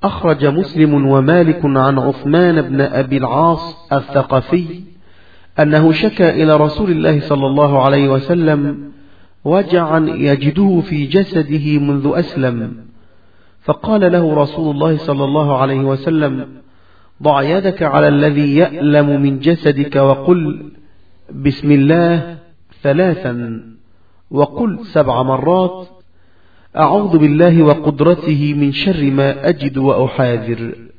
أخرج مسلم ومالك عن عثمان بن أبي العاص الثقفي أنه شكى إلى رسول الله صلى الله عليه وسلم وجعا يجده في جسده منذ أسلم، فقال له رسول الله صلى الله عليه وسلم: ضع يدك على الذي يألم من جسدك وقل بسم الله 3 وقل 7 مرات: أعوذ بالله وقدرته من شر ما أجد وأحاذر.